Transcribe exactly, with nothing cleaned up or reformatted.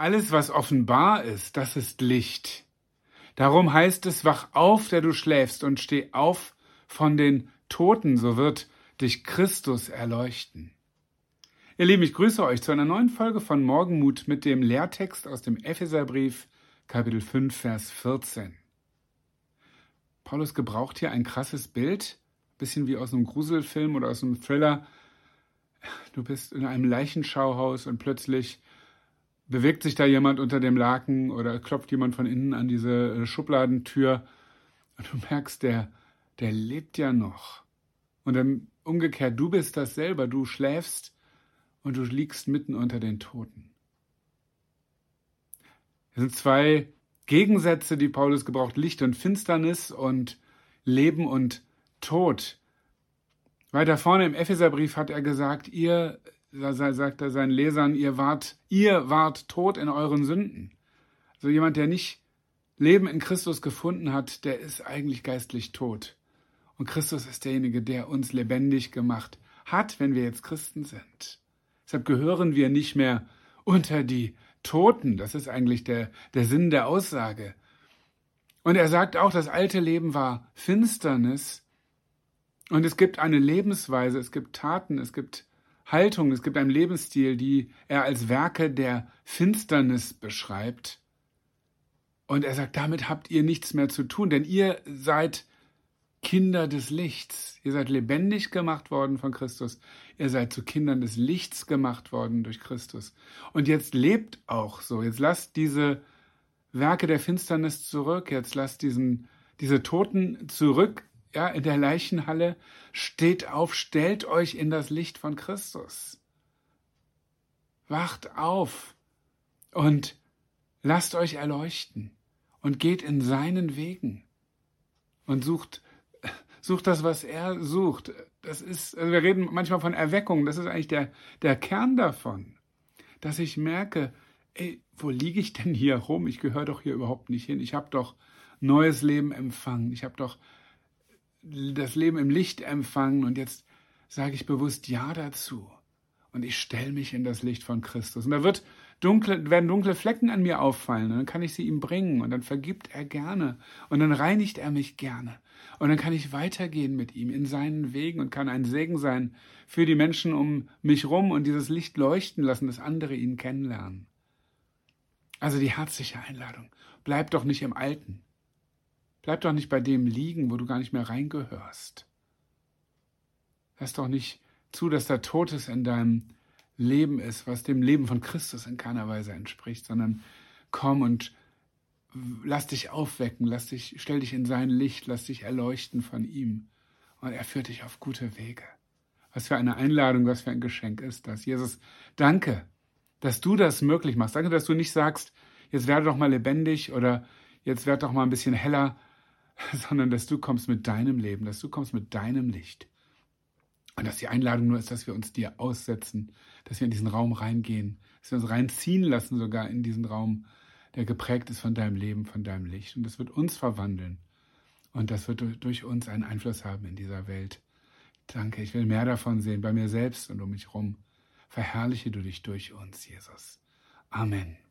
Alles, was offenbar ist, das ist Licht. Darum heißt es, wach auf, der du schläfst, und steh auf von den Toten, so wird dich Christus erleuchten. Ihr Lieben, ich grüße euch zu einer neuen Folge von Morgenmut mit dem Lehrtext aus dem Epheserbrief, Kapitel fünf, Vers vierzehn. Paulus gebraucht hier ein krasses Bild, bisschen wie aus einem Gruselfilm oder aus einem Thriller. Du bist in einem Leichenschauhaus und plötzlich bewegt sich da jemand unter dem Laken oder klopft jemand von innen an diese Schubladentür und du merkst, der, der lebt ja noch. Und dann umgekehrt, du bist das selber, du schläfst und du liegst mitten unter den Toten. Es sind zwei Gegensätze, die Paulus gebraucht, Licht und Finsternis und Leben und Tod. Weiter vorne im Epheserbrief hat er gesagt, ihr, da sagt er seinen Lesern, ihr wart, ihr wart tot in euren Sünden. Also jemand, der nicht Leben in Christus gefunden hat, der ist eigentlich geistlich tot. Und Christus ist derjenige, der uns lebendig gemacht hat, wenn wir jetzt Christen sind. Deshalb gehören wir nicht mehr unter die Toten. Das ist eigentlich der, der Sinn der Aussage. Und er sagt auch, das alte Leben war Finsternis. Und es gibt eine Lebensweise, es gibt Taten, es gibt Haltungen, es gibt einen Lebensstil, die er als Werke der Finsternis beschreibt. Und er sagt, damit habt ihr nichts mehr zu tun, denn ihr seid Kinder des Lichts. Ihr seid lebendig gemacht worden von Christus. Ihr seid zu Kindern des Lichts gemacht worden durch Christus. Und jetzt lebt auch so. Jetzt lasst diese Werke der Finsternis zurück. Jetzt lasst diesen, diese Toten zurück, ja, in der Leichenhalle. Steht auf, stellt euch in das Licht von Christus. Wacht auf und lasst euch erleuchten und geht in seinen Wegen und sucht Sucht das, was er sucht. Das ist, also wir reden manchmal von Erweckung. Das ist eigentlich der, der Kern davon. Dass ich merke, ey, wo liege ich denn hier rum? Ich gehöre doch hier überhaupt nicht hin. Ich habe doch neues Leben empfangen. Ich habe doch das Leben im Licht empfangen. Und jetzt sage ich bewusst Ja dazu. Und ich stelle mich in das Licht von Christus. Und da wird dunkle, werden dunkle Flecken an mir auffallen. Und dann kann ich sie ihm bringen. Und dann vergibt er gerne. Und dann reinigt er mich gerne. Und dann kann ich weitergehen mit ihm in seinen Wegen und kann ein Segen sein für die Menschen um mich rum und dieses Licht leuchten lassen, dass andere ihn kennenlernen. Also die herzliche Einladung. Bleib doch nicht im Alten. Bleib doch nicht bei dem liegen, wo du gar nicht mehr reingehörst. Lass doch nicht zu, dass da Totes in deinem Leben ist, was dem Leben von Christus in keiner Weise entspricht, sondern komm und lass dich aufwecken, lass dich, stell dich in sein Licht, lass dich erleuchten von ihm. Und er führt dich auf gute Wege. Was für eine Einladung, was für ein Geschenk ist das. Jesus, danke, dass du das möglich machst. Danke, dass du nicht sagst, jetzt werde doch mal lebendig oder jetzt werd doch mal ein bisschen heller, sondern dass du kommst mit deinem Leben, dass du kommst mit deinem Licht. Und dass die Einladung nur ist, dass wir uns dir aussetzen, dass wir in diesen Raum reingehen, dass wir uns reinziehen lassen sogar in diesen Raum, der geprägt ist von deinem Leben, von deinem Licht. Und das wird uns verwandeln. Und das wird durch uns einen Einfluss haben in dieser Welt. Danke, ich will mehr davon sehen, bei mir selbst und um mich herum. Verherrliche du dich durch uns, Jesus. Amen.